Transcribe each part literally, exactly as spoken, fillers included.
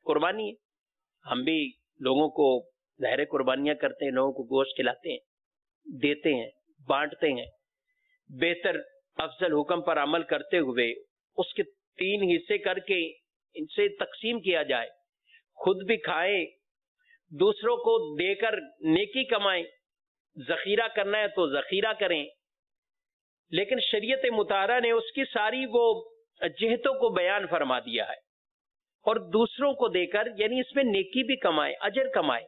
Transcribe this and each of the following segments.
قربانی ہے. ہم بھی لوگوں کو ظاہر قربانیاں کرتے ہیں، لوگوں کو گوشت کھلاتے ہیں، دیتے ہیں، بانٹتے ہیں. بہتر افضل حکم پر عمل کرتے ہوئے اس کے تین حصے کر کے ان سے تقسیم کیا جائے، خود بھی کھائیں، دوسروں کو دے کر نیکی کمائیں. ذخیرہ کرنا ہے تو ذخیرہ کریں. لیکن شریعت مطہرہ نے اس کی ساری وہ جہتوں کو بیان فرما دیا ہے، اور دوسروں کو دے کر یعنی اس میں نیکی بھی کمائے، اجر کمائے.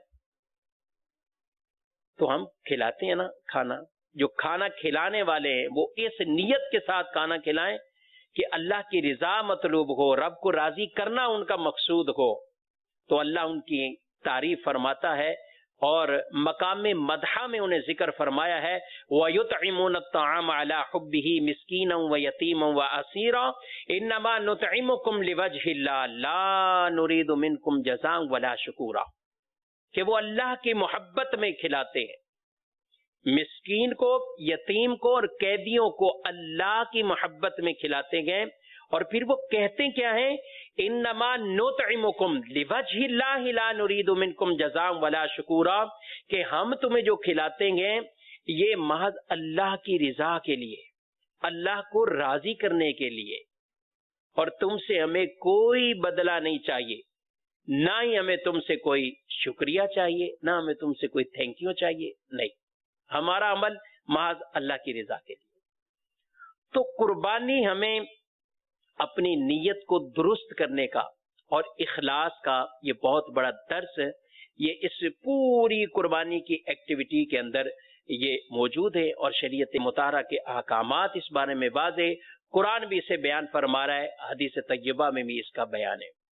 تو ہم کھلاتے ہیں نا کھانا، جو کھانا کھلانے والے ہیں وہ اس نیت کے ساتھ کھانا کھلائیں کہ اللہ کی رضا مطلوب ہو، رب کو راضی کرنا ان کا مقصود ہو. تو اللہ ان کی تعریف فرماتا ہے، اور مقام مدحہ میں انہیں ذکر فرمایا ہے وَيُطْعِمُونَ الطَّعَامَ عَلَى حُبِّهِ مِسْكِينًا وَيَتِيمًا وَأَسِيرًا إِنَّمَا نُطْعِمُكُمْ لِوَجْهِ اللَّهِ لَا نُرِيدُ مِنْكُمْ جَزَاءً وَلَا شُكُورًا، کہ وہ اللہ کی محبت میں کھلاتے ہیں. مسکین کو، یتیم کو اور قیدیوں کو اللہ کی محبت میں کھلاتے گئے. اور پھر وہ کہتے کیا ہیں؟ انما نطعمکم لوجہ اللہ لا نرید منکم جزاء ولا شکورا، کہ ہم تمہیں جو کھلاتے گے یہ محض اللہ کی رضا کے لیے، اللہ کو راضی کرنے کے لیے، اور تم سے ہمیں کوئی بدلہ نہیں چاہیے، نہ ہی ہمیں تم سے کوئی شکریہ چاہیے، نہ ہمیں تم سے کوئی تھینک یو چاہیے. نہیں، ہمارا عمل محض اللہ کی رضا کے لیے. تو قربانی ہمیں اپنی نیت کو درست کرنے کا اور اخلاص کا یہ بہت بڑا درس ہے. یہ اس پوری قربانی کی ایکٹیویٹی کے اندر یہ موجود ہے، اور شریعت مطہرہ کے احکامات اس بارے میں واضح، قرآن بھی اسے بیان فرما رہا ہے، حدیث طیبہ میں بھی اس کا بیان ہے.